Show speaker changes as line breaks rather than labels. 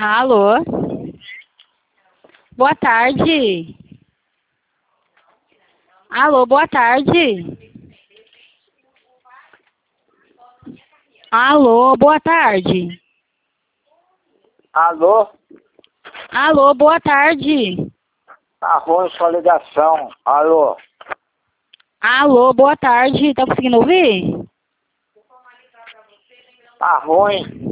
Alô? Boa tarde. Alô, boa tarde. Alô, boa tarde.
Alô?
Alô, boa tarde.
Tá ruim sua ligação. Alô?
Alô, boa tarde. Tá conseguindo ouvir?
Tá ruim.